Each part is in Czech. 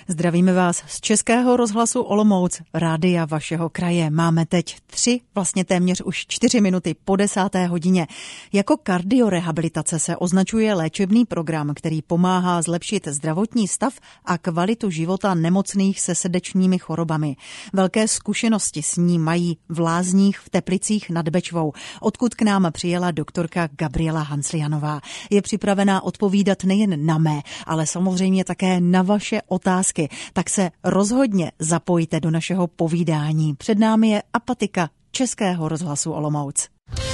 Zdravíme vás z Českého rozhlasu Olomouc, rádia vašeho kraje. Máme teď téměř už 4 minuty po 10. hodině. Jako kardiorehabilitace se označuje léčebný program, který pomáhá zlepšit zdravotní stav a kvalitu života nemocných se srdečními chorobami. Velké zkušenosti s ní mají v Lázních v Teplicích nad Bečvou, odkud k nám přijela doktorka Gabriela Hanslianová. Je připravená odpovídat nejen na mé, ale samozřejmě také na vaše otázky. Tak se rozhodně zapojte do našeho povídání. Před námi je Apatika Českého rozhlasu Olomouc.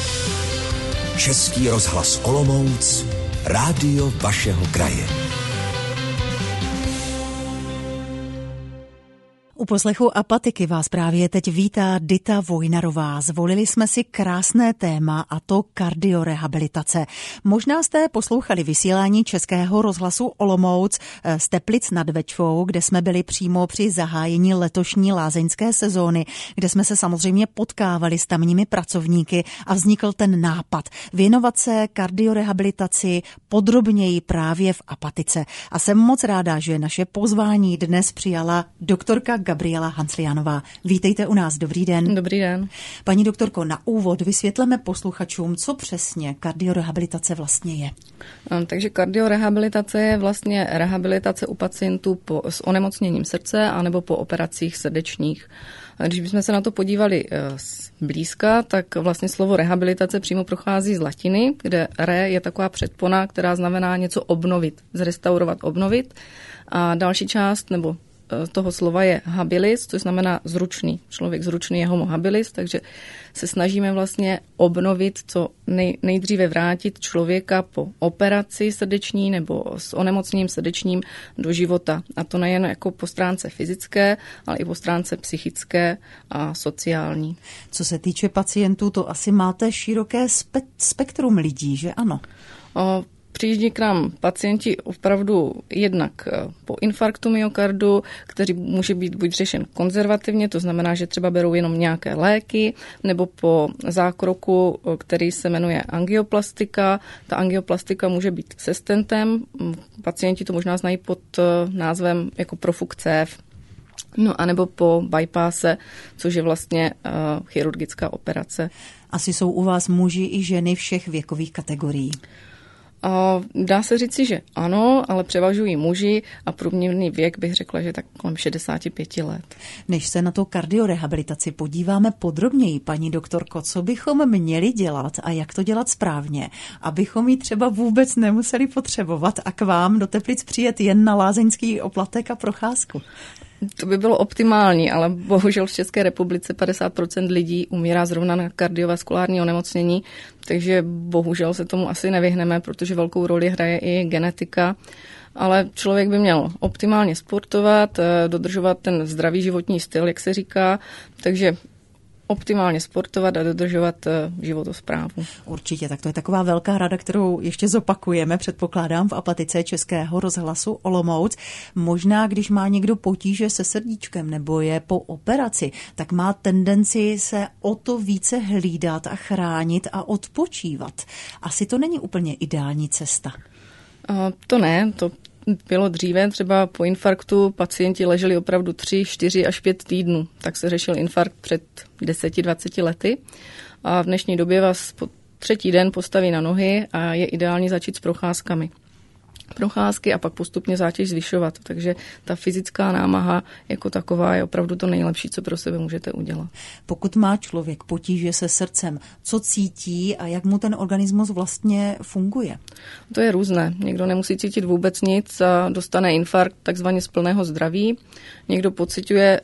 Český rozhlas Olomouc, rádio vašeho kraje. U poslechu Apatiky vás právě teď vítá Dita Vojnarová. Zvolili jsme si krásné téma, a to kardiorehabilitace. Možná jste poslouchali vysílání Českého rozhlasu Olomouc z Teplic nad Bečvou, kde jsme byli přímo při zahájení letošní lázeňské sezóny, kde jsme se samozřejmě potkávali s tamními pracovníky a vznikl ten nápad věnovat se kardiorehabilitaci podrobněji právě v Apatice. A jsem moc ráda, že naše pozvání dnes přijala doktorka Gabriela Hanslianová. Vítejte u nás, dobrý den. Dobrý den. Paní doktorko, na úvod vysvětleme posluchačům, co přesně kardiorehabilitace vlastně je. Takže kardiorehabilitace je vlastně rehabilitace u pacientů s onemocněním srdce anebo po operacích srdečních. Když bychom se na to podívali blízka, tak vlastně slovo rehabilitace přímo prochází z latiny, kde re je taková předpona, která znamená něco obnovit, zrestaurovat, obnovit. A další část nebo toho slova je habilis, což znamená zručný. Člověk zručný je homo habilis, takže se snažíme vlastně obnovit, co nejdříve vrátit člověka po operaci srdeční nebo s onemocněním srdečním do života. A to nejen jako po stránce fyzické, ale i po stránce psychické a sociální. Co se týče pacientů, to asi máte široké spektrum lidí, že ano? Přijíždí k nám pacienti opravdu jednak po infarktu myokardu, který může být buď řešen konzervativně, to znamená, že třeba berou jenom nějaké léky, nebo po zákroku, který se jmenuje angioplastika. Ta angioplastika může být se stentem, pacienti to možná znají pod názvem jako profuk cév. No a nebo po bypasse, což je vlastně chirurgická operace. Asi jsou u vás muži i ženy všech věkových kategorií. Dá se říci, že ano, ale převažují muži a průměrný věk bych řekla, že tak kolem 65 let. Než se na to kardiorehabilitaci podíváme podrobněji, paní doktorko, co bychom měli dělat a jak to dělat správně, abychom ji třeba vůbec nemuseli potřebovat a k vám do Teplic přijet jen na lázeňský oplatek a procházku? To by bylo optimální, ale bohužel v České republice 50% lidí umírá zrovna na kardiovaskulární onemocnění, takže bohužel se tomu asi nevyhneme, protože velkou roli hraje i genetika. Ale člověk by měl optimálně sportovat, dodržovat ten zdravý životní styl, jak se říká, takže optimálně sportovat a dodržovat životosprávu. Určitě, tak to je taková velká rada, kterou ještě zopakujeme, předpokládám, v Apatice Českého rozhlasu Olomouc. Možná, když má někdo potíže se srdíčkem nebo je po operaci, tak má tendenci se o to více hlídat a chránit a odpočívat. Asi to není úplně ideální cesta. To ne, to bylo dříve, třeba po infarktu pacienti leželi opravdu 3, 4 až 5 týdnů. Tak se řešil infarkt před 10-20 lety a v dnešní době vás po 3. den postaví na nohy a je ideální začít s procházkami. Procházky a pak postupně zátěž zvyšovat. Takže ta fyzická námaha jako taková je opravdu to nejlepší, co pro sebe můžete udělat. Pokud má člověk potíže se srdcem, co cítí a jak mu ten organismus vlastně funguje? To je různé. Někdo nemusí cítit vůbec nic a dostane infarkt takzvaně z plného zdraví. Někdo pociťuje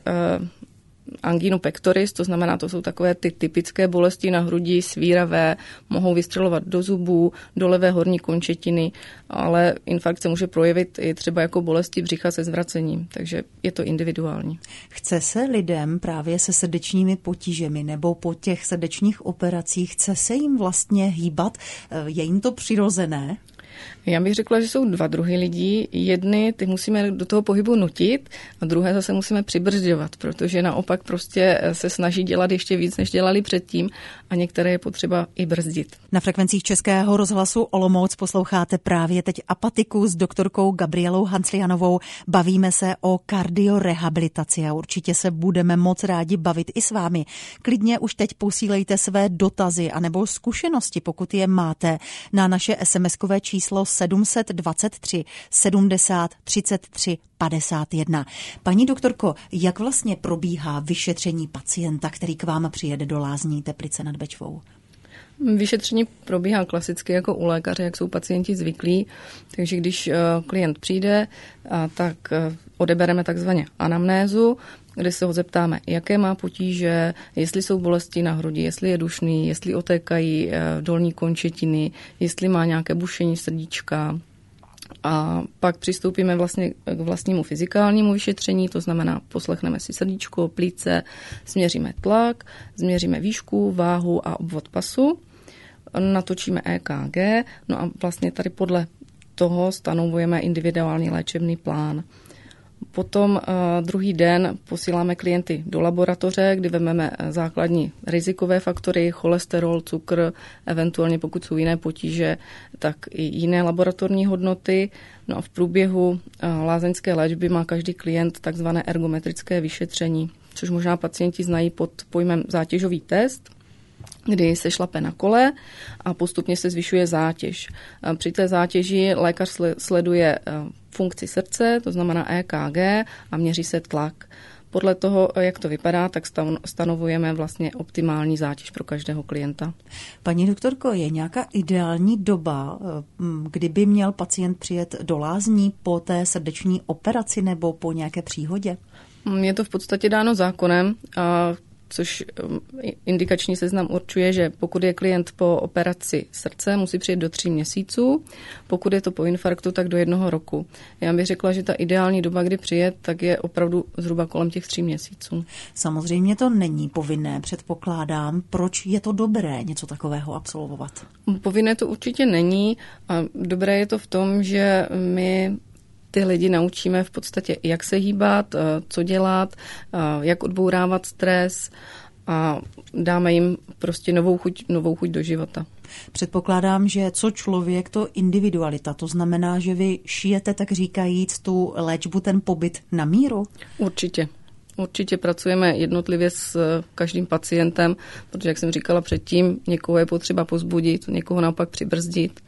angínu pectoris, to znamená, to jsou takové ty typické bolesti na hrudi, svíravé, mohou vystřelovat do zubů, do levé horní končetiny, ale infarkt se může projevit i třeba jako bolesti břicha se zvracením, takže je to individuální. Chce se lidem právě se srdečními potížemi nebo po těch srdečních operacích, chce se jim vlastně hýbat? Je jim to přirozené? Já bych řekla, že jsou dva druhy lidí. Jedny, ty musíme do toho pohybu nutit a druhé zase musíme přibrzďovat, protože naopak prostě se snaží dělat ještě víc, než dělali předtím a některé je potřeba i brzdit. Na frekvencích Českého rozhlasu Olomouc posloucháte právě teď Apatiku s doktorkou Gabrielou Hanclianovou. Bavíme se o kardiorehabilitaci a určitě se budeme moc rádi bavit i s vámi. Klidně už teď posílejte své dotazy anebo zkušenosti, pokud je máte, na naše SMS-kové číslo 723 70 33 51. Paní doktorko, jak vlastně probíhá vyšetření pacienta, který k vám přijede do lázní Teplice nad Bečvou? Vyšetření probíhá klasicky jako u lékaře, jak jsou pacienti zvyklí. Takže když klient přijde, tak odebereme takzvaně anamnézu, kde se ho zeptáme, jaké má potíže, jestli jsou bolesti na hrudi, jestli je dušný, jestli otékají dolní končetiny, jestli má nějaké bušení srdíčka. A pak přistoupíme vlastně k vlastnímu fyzikálnímu vyšetření, to znamená poslechneme si srdíčko, plíce, změříme tlak, změříme výšku, váhu a obvod pasu, natočíme EKG, no a vlastně tady podle toho stanovujeme individuální léčebný plán. Potom druhý den posíláme klienty do laboratoře, kdy vezmeme základní rizikové faktory, cholesterol, cukr, eventuálně pokud jsou jiné potíže, tak i jiné laboratorní hodnoty. No a v průběhu lázeňské léčby má každý klient takzvané ergometrické vyšetření, což možná pacienti znají pod pojmem zátěžový test, kdy se šlape na kole a postupně se zvyšuje zátěž. Při té zátěži lékař sleduje funkci srdce, to znamená EKG, a měří se tlak. Podle toho, jak to vypadá, tak stanovujeme vlastně optimální zátěž pro každého klienta. Paní doktorko, je nějaká ideální doba, kdyby měl pacient přijet do lázní po té srdeční operaci nebo po nějaké příhodě? Je to v podstatě dáno zákonem, což indikační seznam určuje, že pokud je klient po operaci srdce, musí přijet do 3 měsíců, pokud je to po infarktu, tak do 1 roku. Já bych řekla, že ta ideální doba, kdy přijet, tak je opravdu zhruba kolem těch 3 měsíců. Samozřejmě to není povinné, předpokládám. Proč je to dobré něco takového absolvovat? Povinné to určitě není. A dobré je to v tom, že my ty lidi naučíme v podstatě, jak se hýbat, co dělat, jak odbourávat stres a dáme jim prostě novou chuť do života. Předpokládám, že co člověk, to individualita. To znamená, že vy šijete, tak říkajíc, tu léčbu, ten pobyt na míru? Určitě. Určitě pracujeme jednotlivě s každým pacientem, protože, jak jsem říkala předtím, někoho je potřeba povzbudit, někoho naopak přibrzdit.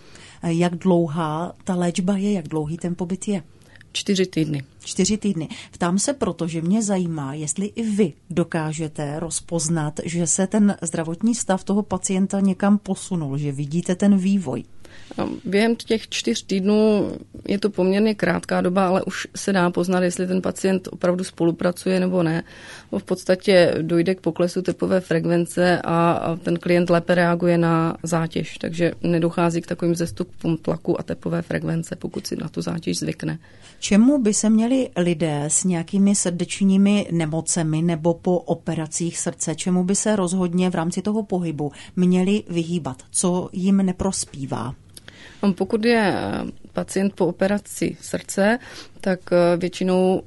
Jak dlouhá ta léčba je, jak dlouhý ten pobyt je? 4 týdny. 4 týdny. Ptám se proto, že mě zajímá, jestli i vy dokážete rozpoznat, že se ten zdravotní stav toho pacienta někam posunul, že vidíte ten vývoj. Během těch 4 týdnů je to poměrně krátká doba, ale už se dá poznat, jestli ten pacient opravdu spolupracuje nebo ne. V podstatě dojde k poklesu tepové frekvence a ten klient lépe reaguje na zátěž, takže nedochází k takovým zestupům tlaku a tepové frekvence, pokud si na tu zátěž zvykne. Čemu by se měli lidé s nějakými srdečními nemocemi nebo po operacích srdce, čemu by se rozhodně v rámci toho pohybu měli vyhýbat? Co jim neprospívá? Pokud je pacient po operaci srdce, tak většinou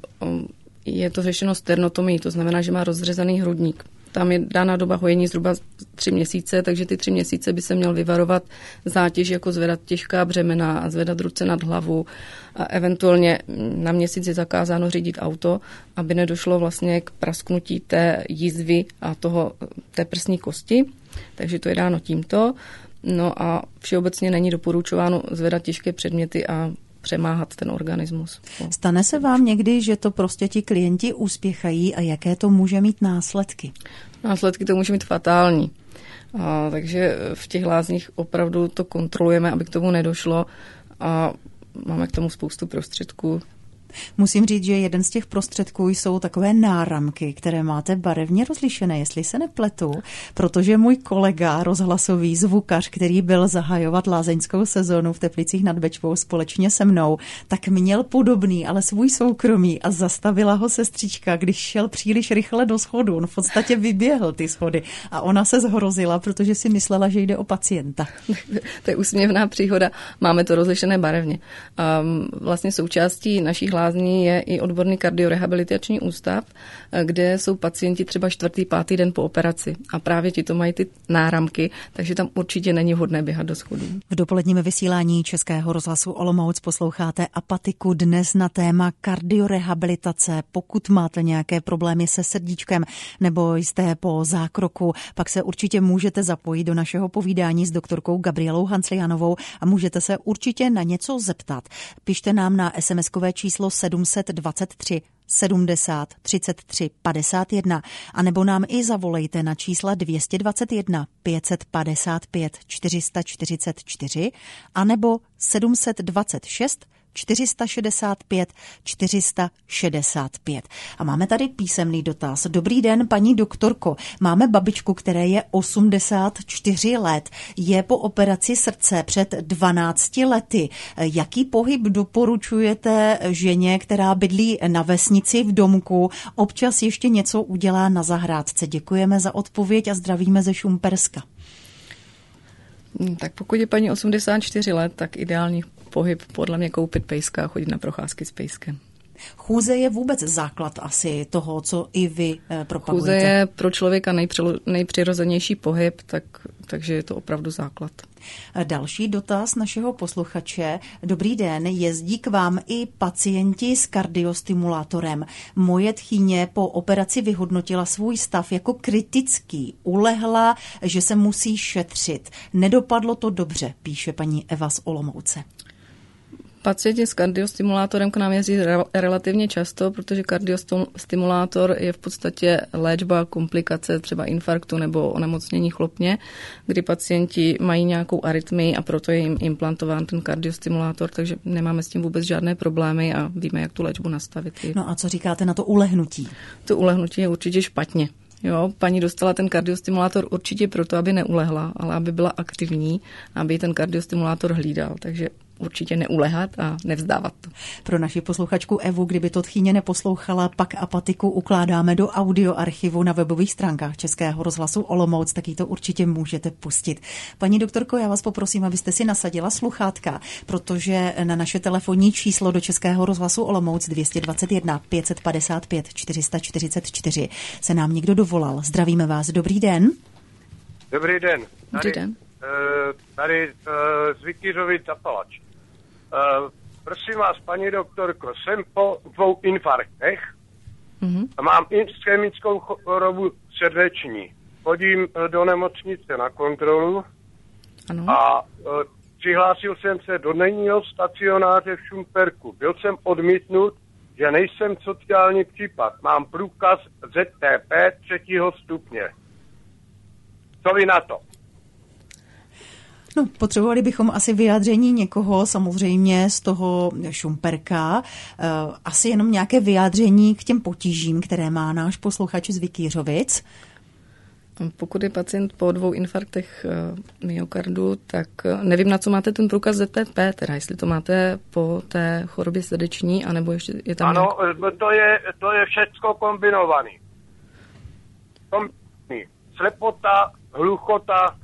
je to řešeno sternotomií, to znamená, že má rozřezaný hrudník. Tam je dána doba hojení zhruba 3 měsíce, takže ty 3 měsíce by se měl vyvarovat zátěž, jako zvedat těžká břemena a zvedat ruce nad hlavu. A eventuálně na měsíc je zakázáno řídit auto, aby nedošlo vlastně k prasknutí té jízvy a té prsní kosti. Takže to je dáno tímto. No a všeobecně není doporučováno zvedat těžké předměty a přemáhat ten organismus. Stane se vám někdy, že to prostě ti klienti uspěchají a jaké to může mít následky? Následky to může mít fatální. Takže v těch lázních opravdu to kontrolujeme, aby k tomu nedošlo a máme k tomu spoustu prostředků. Musím říct, že jeden z těch prostředků jsou takové náramky, které máte barevně rozlišené, jestli se nepletu, protože můj kolega, rozhlasový zvukař, který byl zahajovat lázeňskou sezónu v Teplicích nad Bečvou společně se mnou, tak měl podobný, ale svůj soukromý a zastavila ho sestřička, když šel příliš rychle do schodu. On v podstatě vyběhl ty schody a ona se zhrozila, protože si myslela, že jde o pacienta. To je úsměvná příhoda. Máme to rozlišené barevně. Vlastně součástí našich lázní je i odborný kardiorehabilitační ústav, kde jsou pacienti třeba 4., 5. den po operaci a právě ti to mají ty náramky, takže tam určitě není vhodné běhat do schodů. V dopoledním vysílání Českého rozhlasu Olomouc posloucháte Apatiku dnes na téma kardiorehabilitace. Pokud máte nějaké problémy se srdíčkem nebo jste po zákroku, pak se určitě můžete zapojit do našeho povídání s doktorkou Gabrielou Hanclianovou a můžete se určitě na něco zeptat. Pište nám na SMS-kové číslo 723 70 33 51 a nebo nám i zavolejte na čísla 221 555 444 a nebo 726 465 465. A máme tady písemný dotaz. Dobrý den, paní doktorko. Máme babičku, které je 84 let. Je po operaci srdce před 12 lety. Jaký pohyb doporučujete ženě, která bydlí na vesnici v domku? Občas ještě něco udělá na zahrádce. Děkujeme za odpověď a zdravíme ze Šumperska. Tak pokud je paní 84 let, tak ideální pohyb podle mě koupit pejska a chodit na procházky s pejskem. Chůze je vůbec základ asi toho, co i vy propagujete. Chůze je pro člověka nejpřirozenější pohyb, takže je to opravdu základ. Další dotaz našeho posluchače. Dobrý den, jezdí k vám i pacienti s kardiostimulátorem. Moje tchýně po operaci vyhodnotila svůj stav jako kritický. Ulehla, že se musí šetřit. Nedopadlo to dobře, píše paní Eva z Olomouce. Pacienti s kardiostimulátorem k nám jezdí relativně často, protože kardiostimulátor je v podstatě léčba komplikace třeba infarktu nebo onemocnění chlopně, kdy pacienti mají nějakou arytmii a proto je jim implantován ten kardiostimulátor, takže nemáme s tím vůbec žádné problémy a víme, jak tu léčbu nastavit. No a co říkáte na to ulehnutí? To ulehnutí je určitě špatně. Jo, paní dostala ten kardiostimulátor určitě proto, aby neulehla, ale aby byla aktivní, aby ten kardiostimulátor hlídal, takže určitě neulehat a nevzdávat to. Pro naši posluchačku Evu, kdyby to tchýně neposlouchala, pak Apatiku ukládáme do audioarchivu na webových stránkách Českého rozhlasu Olomouc, tak jí to určitě můžete pustit. Paní doktorko, já vás poprosím, abyste si nasadila sluchátka, protože na naše telefonní číslo do Českého rozhlasu Olomouc 221 555 444 se nám někdo dovolal. Zdravíme vás, dobrý den. Dobrý den. Dobrý den. Tady z Vykyřovic Zapalač. Prosím vás, paní doktorko, jsem po 2 infarktech a mám ischemickou chorobu srdeční. Chodím do nemocnice na kontrolu a přihlásil jsem se do denního stacionáře v Šumperku. Byl jsem odmítnut, že nejsem sociální případ. Mám průkaz ZTP 3. stupně. Co vy na to? No, potřebovali bychom asi vyjádření někoho, samozřejmě z toho Šumperka, asi jenom nějaké vyjádření k těm potížím, které má náš posluchač z Vykyřovic. Pokud je pacient po 2 infarktech myokardu, tak nevím, na co máte ten průkaz ZTP, teda jestli to máte po té chorobě srdeční, anebo ještě je tam... Ano, to je všecko kombinovaný. Slepota, hluchota,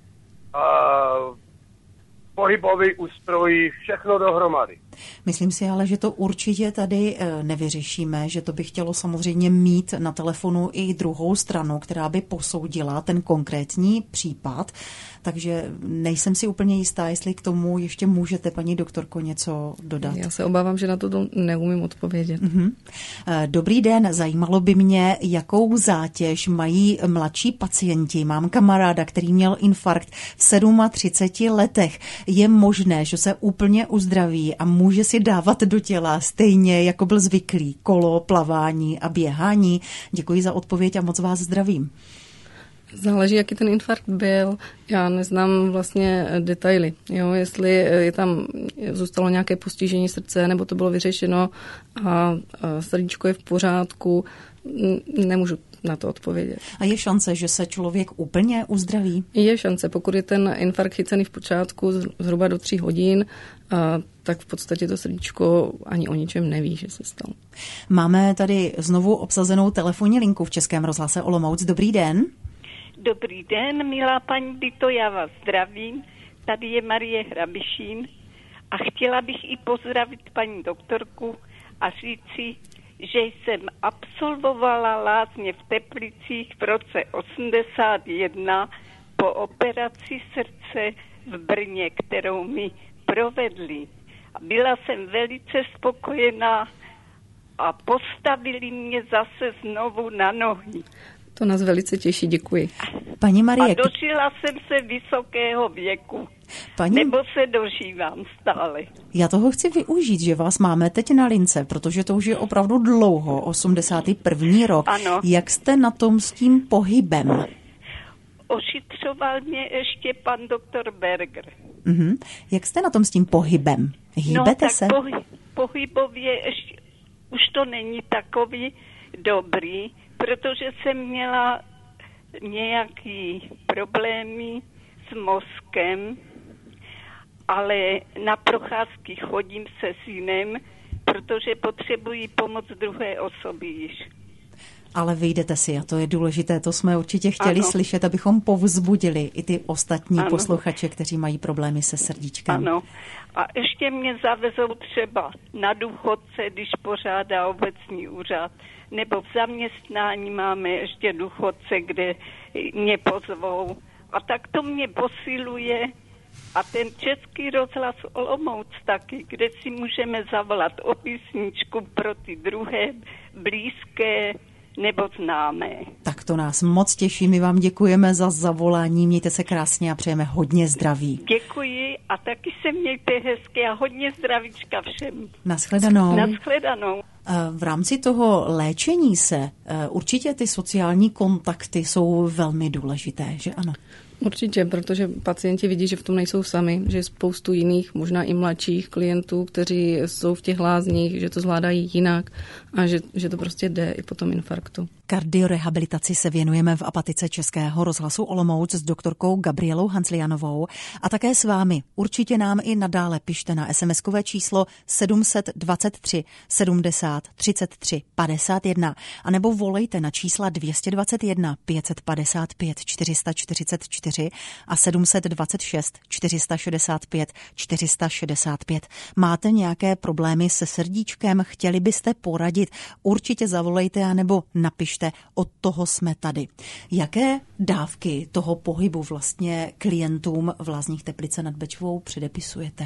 pohybový ústrojí, všechno dohromady. Myslím si ale, že to určitě tady nevyřešíme, že to by chtělo samozřejmě mít na telefonu i druhou stranu, která by posoudila ten konkrétní případ, takže nejsem si úplně jistá, jestli k tomu ještě můžete, paní doktorko, něco dodat. Já se obávám, že na to neumím odpovědět. Dobrý den, zajímalo by mě, jakou zátěž mají mladší pacienti. Mám kamaráda, který měl infarkt v 37 letech. Je možné, že se úplně uzdraví a může si dávat do těla stejně, jako byl zvyklý, kolo, plavání a běhání? Děkuji za odpověď a moc vás zdravím. Záleží, jaký ten infarkt byl. Já neznám vlastně detaily. Jo? Jestli je tam zůstalo nějaké postižení srdce, nebo to bylo vyřešeno a srdíčko je v pořádku, nemůžu na to odpovědět. A je šance, že se člověk úplně uzdraví? Je šance, pokud je ten infarkt chycený v počátku zhruba do 3 hodin, tak v podstatě to srdíčko ani o ničem neví, že se stalo. Máme tady znovu obsazenou telefonní linku v Českém rozhlase Olomouc. Dobrý den. Dobrý den, milá paní Dito, já vás zdravím. Tady je Marie Hrabišín a chtěla bych i pozdravit paní doktorku a říci, že jsem absolvovala lázně v Teplicích v roce 81 po operaci srdce v Brně, kterou mi provedli. Byla jsem velice spokojená a postavili mě zase znovu na nohy. To nás velice těší, děkuji. Paní Marie, a dožila jsem se vysokého věku. Nebo se dožívám stále. Já toho chci využít, že vás máme teď na lince, protože to už je opravdu dlouho, 81. rok. Ano. Jak jste na tom s tím pohybem? Ošetřoval mě ještě pan doktor Berger. Jak jste na tom s tím pohybem? Hýbete se? Pohybově ještě, už to není takový dobrý, protože jsem měla nějaký problémy s mozkem, ale na procházky chodím se synem, protože potřebují pomoc druhé osoby již. Ale vyjdete si a to je důležité, to jsme určitě chtěli slyšet, abychom povzbudili i ty ostatní posluchače, kteří mají problémy se srdíčkem. Ano. A ještě mě zavezou třeba na důchodce, když pořádá obecní úřad, nebo v zaměstnání máme ještě důchodce, kde mě pozvou. A tak to mě posiluje. A ten Český rozhlas Olomouc taky, kde si můžeme zavolat o písničku pro ty druhé blízké nebo známé. Tak to nás moc těší, my vám děkujeme za zavolání, mějte se krásně a přejeme hodně zdraví. Děkuji a taky se mějte hezky a hodně zdravíčka všem. Naschledanou. Naschledanou. V rámci toho léčení se určitě ty sociální kontakty jsou velmi důležité, že ano? Určitě, protože pacienti vidí, že v tom nejsou sami, že je spoustu jiných, možná i mladších klientů, kteří jsou v těch lázních, že to zvládají jinak a že to prostě jde i po tom infarktu. Kardiorehabilitaci se věnujeme v Apatice Českého rozhlasu Olomouc s doktorkou Gabrielou Hanslianovou a také s vámi. Určitě nám i nadále pište na SMS-kové číslo 723 70 33 51 anebo volejte na čísla 221 555 444 a 726 465 465. Máte nějaké problémy se srdíčkem, chtěli byste poradit? Určitě zavolejte anebo napište. Od toho jsme tady. Jaké dávky toho pohybu vlastně klientům v lázních Teplice nad Bečvou předepisujete?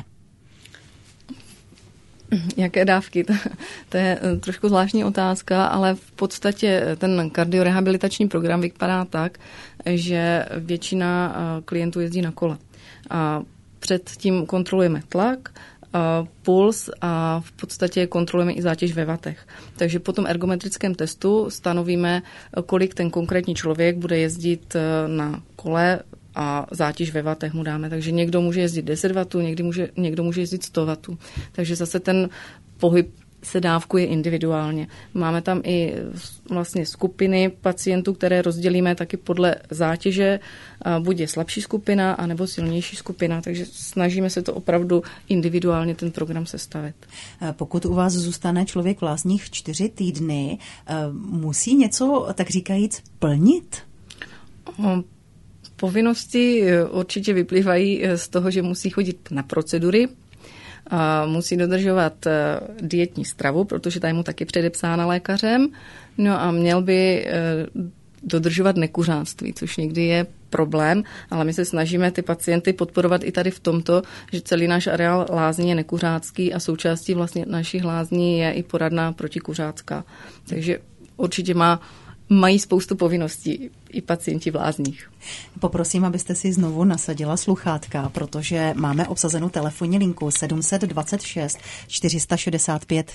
Jaké dávky? To je trošku zvláštní otázka, ale v podstatě ten kardiorehabilitační program vypadá tak, že většina klientů jezdí na kole. A předtím kontrolujeme tlak, puls a v podstatě kontrolujeme i zátěž ve vatech. Takže po tom ergometrickém testu stanovíme, kolik ten konkrétní člověk bude jezdit na kole a zátěž ve vatech mu dáme. Takže někdo může jezdit 10 vatů, někdo může jezdit 100 vatů. Takže zase ten pohyb se dávkuje individuálně. Máme tam i vlastně skupiny pacientů, které rozdělíme taky podle zátěže, buď je slabší skupina, anebo silnější skupina, takže snažíme se to opravdu individuálně ten program sestavit. Pokud u vás zůstane člověk v lázních 4 týdny, musí něco, tak říkajíc, plnit? Povinnosti určitě vyplývají z toho, že musí chodit na procedury, musí dodržovat dietní stravu, protože ta je mu taky předepsána lékařem, no a měl by dodržovat nekuřáctví, což někdy je problém, ale my se snažíme ty pacienty podporovat i tady v tomto, že celý náš areál lázní je nekuřácký a součástí vlastně našich lázní je i poradna protikuřácká. Takže určitě mají spoustu povinností i pacienti v lázních. Poprosím, abyste si znovu nasadila sluchátka, protože máme obsazenou telefonní linku 726 465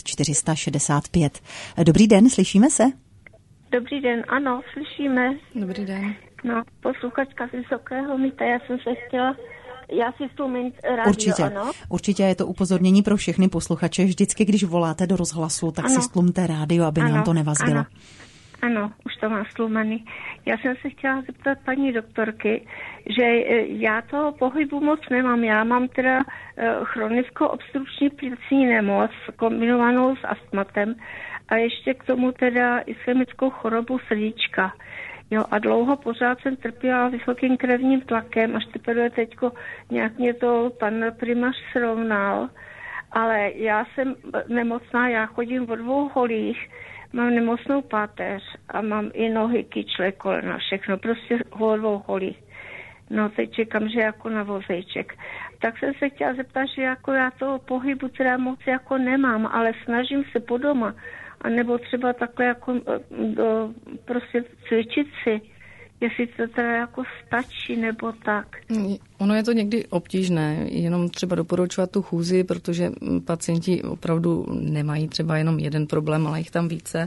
465. Dobrý den, slyšíme se? Dobrý den, ano, slyšíme. Dobrý den. No, posluchačka z Vysokého Mýta, já jsem se chtěla... Já si stlumím rádio, ano? Určitě je to upozornění pro všechny posluchače. Vždycky, když voláte do rozhlasu, tak si stlumte rádio, aby nám to nevazbilo. Ano, už to mám stlumený. Já jsem se chtěla zeptat paní doktorky, že já toho pohybu moc nemám. Já mám teda chronickou obstrukční plicní nemoc kombinovanou s astmatem a ještě k tomu teda ischemickou chorobu srdíčka. Jo, a dlouho pořád jsem trpěla vysokým krevním tlakem, až teprve teďko nějak mě to pan primář srovnal, ale já jsem nemocná, já chodím o 2 holích, mám nemocnou páteř a mám i nohy, kyčle, kolena, všechno, prostě o 2 holích. No teď čekám, že jako na vozejček. Tak jsem se chtěla zeptat, že jako já toho pohybu teda moc jako nemám, ale snažím se po doma. A nebo třeba takhle jako prostě cvičit si, jestli to teda jako stačí, nebo tak. Ono je to někdy obtížné, jenom třeba doporučovat tu chůzi, protože pacienti opravdu nemají třeba jenom jeden problém, ale jich tam více.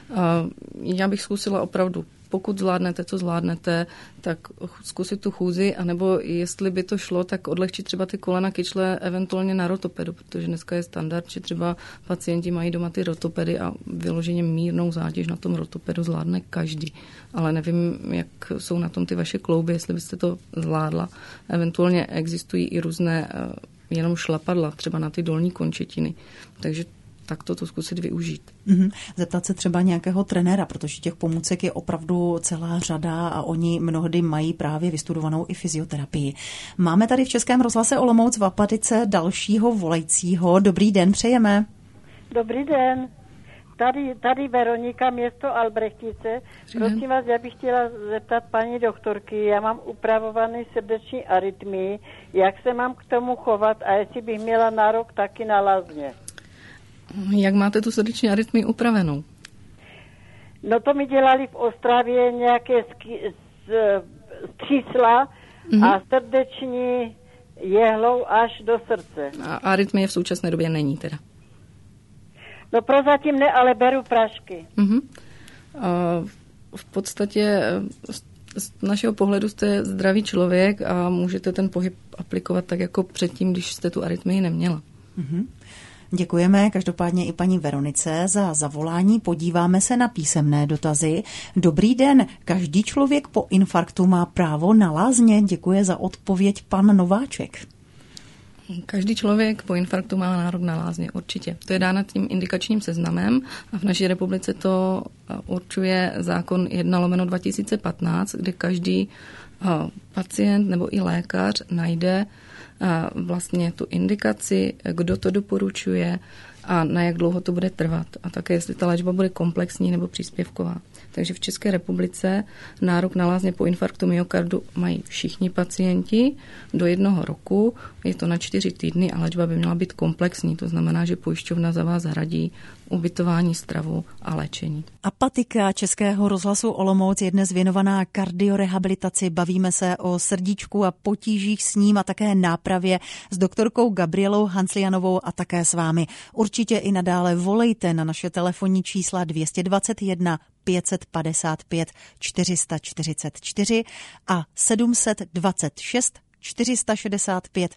Já bych zkusila opravdu, pokud zvládnete, co zvládnete, tak zkusit tu chůzi, anebo jestli by to šlo, tak odlehčit třeba ty kolena, kyčle eventuálně na rotopedu, protože dneska je standard, že třeba pacienti mají doma ty rotopedy a vyloženě mírnou zátěž na tom rotopedu zvládne každý. Ale nevím, jak jsou na tom ty vaše klouby, jestli byste to zvládla. Eventuálně existují i různé jenom šlapadla, třeba na ty dolní končetiny. Takže tak to zkusit využít. Zeptat se třeba nějakého trenéra, protože těch pomůcek je opravdu celá řada a oni mnohdy mají právě vystudovanou i fyzioterapii. Máme tady v Českém rozhlase Olomouc v Apatice dalšího volajícího. Dobrý den, přejeme. Dobrý den. Tady Veronika, město Albrechtice. Prosím vás, já bych chtěla zeptat paní doktorky, já mám upravovaný srdeční arytmii, jak se mám k tomu chovat a jestli bych měla nárok taky na lázně. Jak máte tu srdeční arytmii upravenou? No to mi dělali v Ostravě nějaké čísla a srdeční jehlou až do srdce. A arytmie v současné době není teda? No prozatím ne, ale beru prašky. V podstatě z našeho pohledu jste zdravý člověk a můžete ten pohyb aplikovat tak jako předtím, když jste tu arytmii neměla. Děkujeme každopádně i paní Veronice za zavolání. Podíváme se na písemné dotazy. Dobrý den, každý člověk po infarktu má právo na lázně. Děkuje za odpověď pan Nováček. Každý člověk po infarktu má nárok na lázně, určitě. To je dáno tím indikačním seznamem a v naší republice to určuje zákon 1/2015, kde každý pacient nebo i lékař najde vlastně tu indikaci, kdo to doporučuje a na jak dlouho to bude trvat. A také, jestli ta léčba bude komplexní nebo příspěvková. Takže v České republice nárok na lázně po infarktu myokardu mají všichni pacienti do 1 roku. Je to na 4 týdny a léčba by měla být komplexní. To znamená, že pojišťovna za vás hradí ubytování, stravu a léčení. Apatika Českého rozhlasu Olomouc je dnes věnovaná kardiorehabilitaci. Bavíme se o srdíčku a potížích s ním a také nápravě s doktorkou Gabrielou Hanslianovou a také s vámi. Určitě i nadále volejte na naše telefonní čísla 221 555 444 a 726 465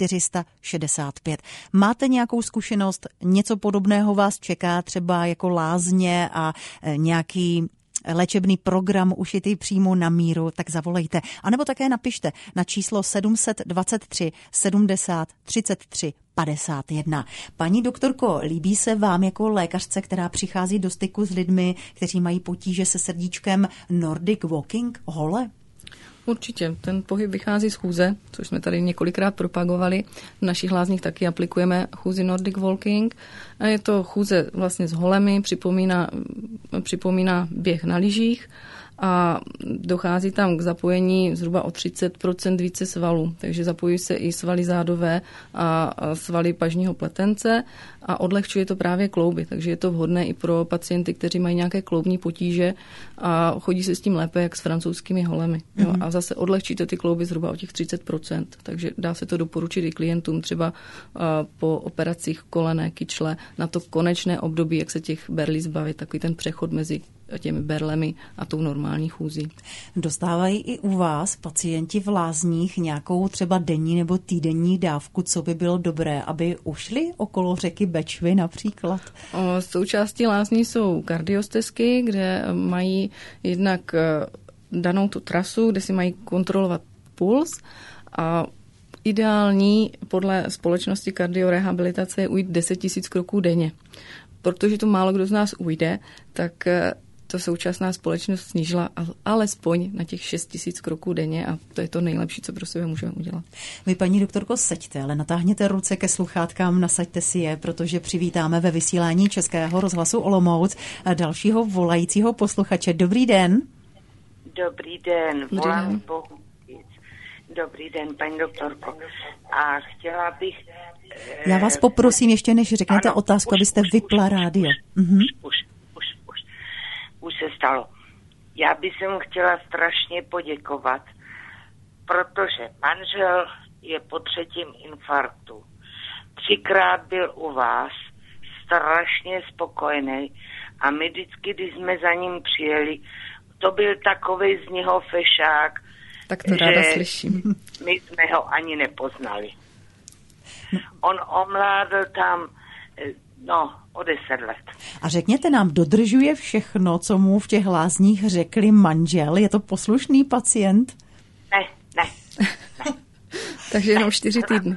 465. Máte nějakou zkušenost, něco podobného vás čeká, třeba jako lázně a nějaký léčebný program ušitý přímo na míru, tak zavolejte. A nebo také napište na číslo 723 70 33 51. Paní doktorko, líbí se vám jako lékařce, která přichází do styku s lidmi, kteří mají potíže se srdíčkem, Nordic Walking, hole? Určitě. Ten pohyb vychází z chůze, což jsme tady několikrát propagovali. V našich lázních taky aplikujeme chůzi Nordic Walking. A je to chůze vlastně s holemi, připomíná běh na lyžích a dochází tam k zapojení zhruba o 30% více svalů. Takže zapojují se i svaly zádové a svaly pažního pletence a odlehčuje to právě klouby. Takže je to vhodné i pro pacienty, kteří mají nějaké kloubní potíže a chodí se s tím lépe, jak s francouzskými holemi. Jo? A zase odlehčíte ty klouby zhruba o těch 30%. Takže dá se to doporučit i klientům třeba po operacích kolené, kyčle na to konečné období, jak se těch berlí zbavit, takový ten přechod mezi těmi berlemi a tou normální chůzí. Dostávají i u vás pacienti v lázních nějakou třeba denní nebo týdenní dávku, co by bylo dobré, aby ušli okolo řeky Bečvy například? Součástí lázní jsou kardiostezky, kde mají jednak danou tu trasu, kde si mají kontrolovat puls a ideální podle společnosti kardiorehabilitace je ujít 10 000 kroků denně. Protože to málo kdo z nás ujde, tak to současná společnost snížila alespoň na těch 6 000 kroků denně a to je to nejlepší, co pro sebe můžeme udělat. Vy, paní doktorko, seďte, ale natáhněte ruce ke sluchátkám, nasaďte si je, protože přivítáme ve vysílání Českého rozhlasu Olomouc dalšího volajícího posluchače. Dobrý den. Dobrý den, volám z Bohutic. Dobrý den, paní doktorko. A chtěla bych... Já vás poprosím ještě, než řeknete otázku, abyste vypla rádio. Už se stalo. Já bych chtěla strašně poděkovat, protože manžel je po 3. infarktu. 3krát byl u vás, strašně spokojený a my vždycky, když jsme za ním přijeli, to byl takovej z něho fešák, tak to ráda slyším. My jsme ho ani nepoznali. On omládl tam, o 10 let. A řekněte nám, dodržuje všechno, co mu v těch lázních řekli manžel? Je to poslušný pacient? Ne. Takže jenom 4 týdny.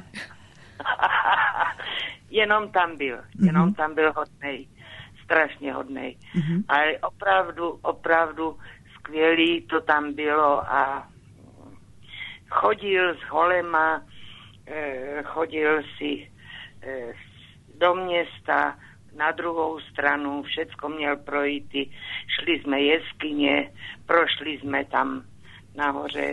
Jenom tam byl hodnej, strašně hodnej. Ale opravdu skvělý to tam bylo a chodil s holema, chodil si do města, na druhou stranu, všecko měl projít, šli jsme jeskyně, prošli jsme tam nahoře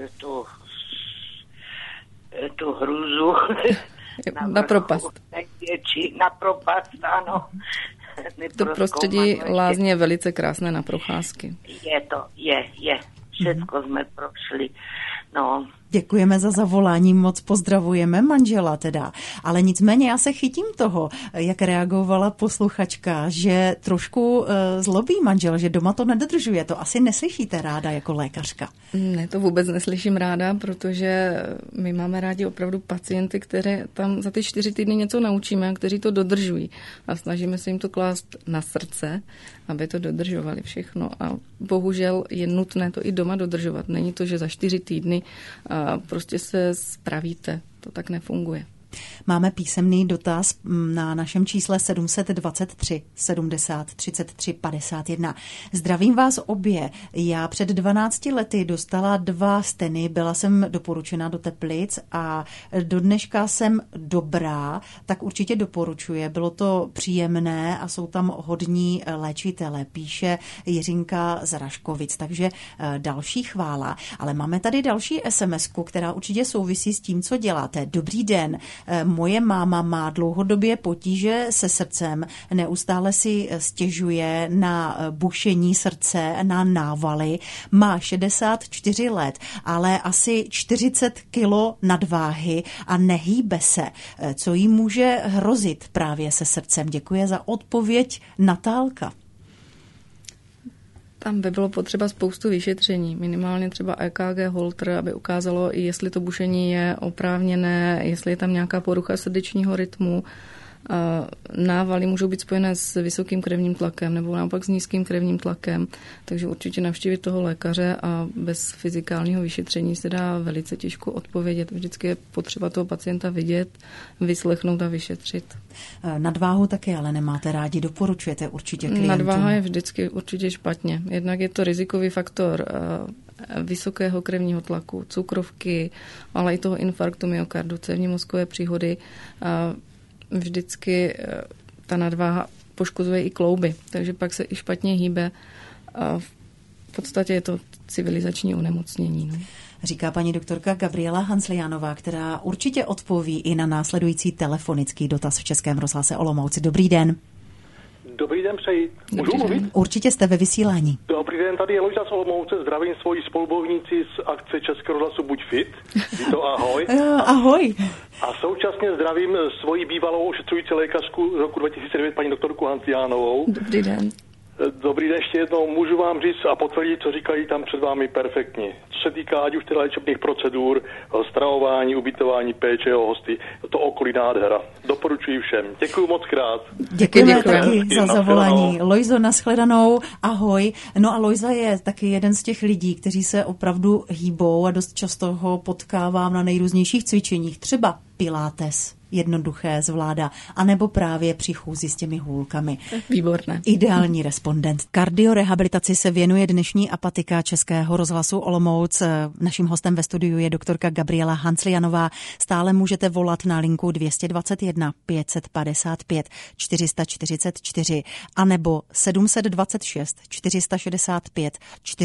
tu hruzu. Na propast. Na propast, ano. To prostředí lázně je velice krásné na procházky. Je. Všecko jsme prošli. No. Děkujeme za zavolání, moc pozdravujeme manžela teda. Ale nicméně já se chytím toho, jak reagovala posluchačka, že trošku zlobí manžel, že doma to nedodržuje. To asi neslyšíte ráda jako lékařka. Ne, to vůbec neslyším ráda, protože my máme rádi opravdu pacienty, které tam za ty 4 týdny něco naučíme, kteří to dodržují. A snažíme se jim to klást na srdce, aby to dodržovali všechno. A bohužel je nutné to i doma dodržovat. Není to, že za 4 týdny prostě se spravíte. To tak nefunguje. Máme písemný dotaz na našem čísle 723 70 33 51. Zdravím vás obě. Já před 12 lety dostala 2 steny, byla jsem doporučena do Teplic a do dneška jsem dobrá, tak určitě doporučuje. Bylo to příjemné a jsou tam hodní léčitele, píše Jiřinka z Raškovic, takže další chvála. Ale máme tady další SMS-ku, která určitě souvisí s tím, co děláte. Dobrý den. Moje máma má dlouhodobě potíže se srdcem, neustále si stěžuje na bušení srdce, na návaly, má 64 let, ale asi 40 kilo nadváhy a nehýbe se. Co jí může hrozit právě se srdcem? Děkuji za odpověď Natálka. Tam by bylo potřeba spoustu vyšetření, minimálně třeba EKG Holter, aby ukázalo, jestli to bušení je oprávněné, jestli je tam nějaká porucha srdečního rytmu. Návaly můžou být spojené s vysokým krevním tlakem nebo naopak s nízkým krevním tlakem, takže určitě navštívit toho lékaře a bez fyzikálního vyšetření se dá velice těžko odpovědět. Vždycky je potřeba toho pacienta vidět, vyslechnout a vyšetřit. Nadváhu taky ale nemáte rádi, doporučujete určitě klientům? Nadváha je vždycky určitě špatně. Jednak je to rizikový faktor vysokého krevního tlaku, cukrovky, ale i toho infarktu myokardu, cévní mozkové příhody. Vždycky ta nadváha poškozuje i klouby, takže pak se i špatně hýbe. A v podstatě je to civilizační onemocnění. No. Říká paní doktorka Gabriela Hansliánová, která určitě odpoví i na následující telefonický dotaz v Českém rozhlase Olomouc. Dobrý den. Dobrý den, přeji. Můžu mluvit? Určitě jste ve vysílání. Dobrý den, tady je Lojza z Olomouce, zdravím svoji spolubojovníci z akce Českého rozhlasu Buď fit. Vito, ahoj. Ahoj. A současně zdravím svoji bývalou ošetřující lékařku z roku 2009, paní doktorku Hansliánovou. Dobrý den. Dobrý den ještě jednou. Můžu vám říct a potvrdit, co říkají tam před vámi perfektně. Co se týká ať už teda léčebných procedur, stravování, ubytování, péče o hosty, to okolí nádhera. Doporučuji všem. Děkuji moc krát. Děkujeme taky za zavolání. Lojzo, nashledanou, ahoj. No a Lojza je taky jeden z těch lidí, kteří se opravdu hýbou a dost často ho potkávám na nejrůznějších cvičeních. Třeba pilates, jednoduché zvládá, anebo právě při chůzi s těmi hůlkami. Výborné. Ideální respondent. Kardiorehabilitaci se věnuje dnešní apatika Českého rozhlasu Olomouc. Naším hostem ve studiu je doktorka Gabriela Hanclianová. Stále můžete volat na linku 221 555 444 anebo 726 465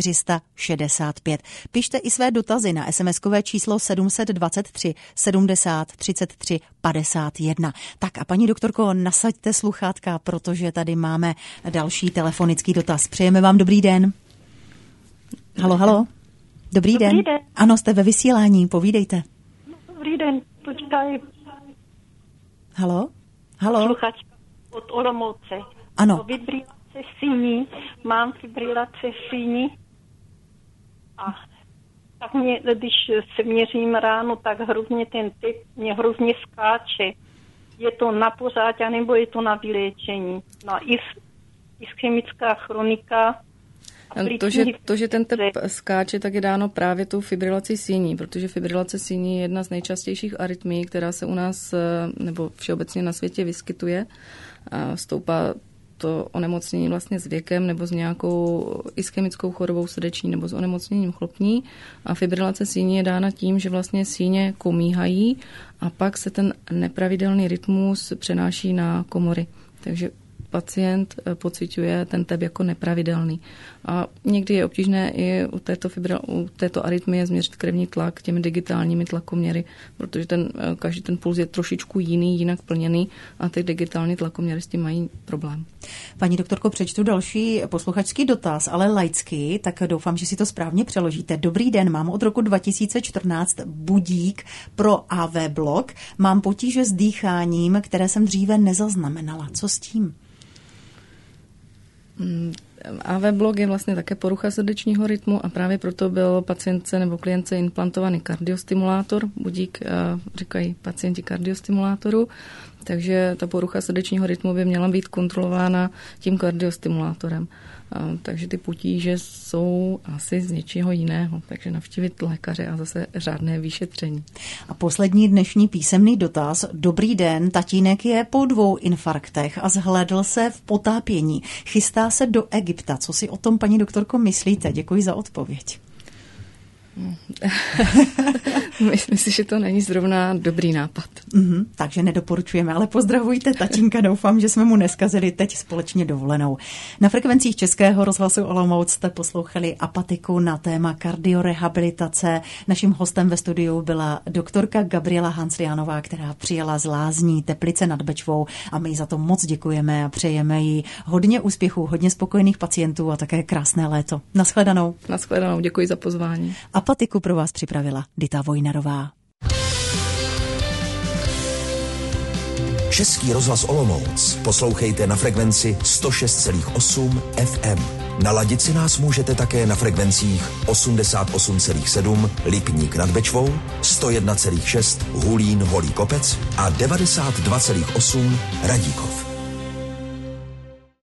465. Pište i své dotazy na SMS-kové číslo 723 70 33 51. Tak a paní doktorko, nasaďte sluchátka, protože tady máme další telefonický dotaz. Přejeme vám dobrý den. Halo. Dobrý den. Ano, jste ve vysílání, povídejte. Dobrý den, počkaj. Halo. Sluchačka od Olomouce. Ano. Fibrilace síní. Mám fibrilace síní a tak když se měřím ráno, tak hrozně ten typ mě hrozně skáče. Je to na pořád, nebo je to na vyléčení? No ischemická chronika. To, že ten typ skáče, tak je dáno právě tou fibrilací síní, protože fibrilace síní je jedna z nejčastějších arytmií, která se u nás nebo všeobecně na světě vyskytuje. Stoupá to onemocnění vlastně s věkem nebo s nějakou ischemickou chorobou srdeční nebo s onemocněním chlopní. A fibrilace síní je dána tím, že vlastně síně komíhají a pak se ten nepravidelný rytmus přenáší na komory. Takže pacient pociťuje ten tep jako nepravidelný. A někdy je obtížné i u této arytmie změřit krevní tlak těmi digitálními tlakoměry, protože každý ten puls je trošičku jiný, jinak plněný a ty digitální tlakoměry s tím mají problém. Paní doktorko, přečtu další posluchačský dotaz, ale laicky, tak doufám, že si to správně přeložíte. Dobrý den, mám od roku 2014 budík pro AV blok. Mám potíže s dýcháním, které jsem dříve nezaznamenala. Co s tím? AV blok je vlastně také porucha srdečního rytmu a právě proto byl pacientce nebo klientce implantovaný kardiostimulátor, budík říkají pacienti kardiostimulátoru, takže ta porucha srdečního rytmu by měla být kontrolována tím kardiostimulátorem. Takže ty potíže jsou asi z něčeho jiného, takže navštívit lékaře a zase řádné vyšetření. A poslední dnešní písemný dotaz. Dobrý den, tatínek je po 2 infarktech a zhlédl se v potápění. Chystá se do Egypta. Co si o tom, paní doktorko, myslíte? Děkuji za odpověď. Myslím si, že to není zrovna dobrý nápad. Takže nedoporučujeme, ale pozdravujte tatínka, doufám, že jsme mu neskazili teď společně dovolenou. Na frekvencích Českého rozhlasu Olomouc jste poslouchali apatiku na téma kardiorehabilitace. Naším hostem ve studiu byla doktorka Gabriela Hanclianová, která přijela z Lázní Teplice nad Bečvou a my jí za to moc děkujeme a přejeme jí hodně úspěchů, hodně spokojených pacientů a také krásné léto. Nashledanou. Nashledanou, děkuji za pozvání. Apatiku pro vás připravila Dita Vojnarová. Český rozhlas Olomouc poslouchejte na frekvenci 106,8 FM. Naladit si nás můžete také na frekvencích 88,7 Lipník nad Bečvou, 101,6 Hulín Holý Kopec a 92,8 Radíkov.